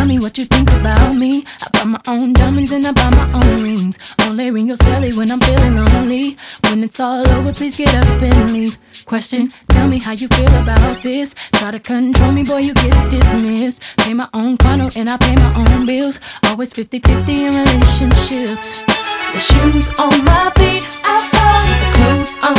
tell me what you think about me. I buy my own diamonds and I buy my own rings. Only ring your celly when I'm feeling lonely. When it's all over, please get up and leave. Question, tell me how you feel about this. Try to control me, boy, you get dismissed. Pay my own condo and I pay my own bills. Always 50-50 in relationships. The shoes on my feet, I bought the clothes on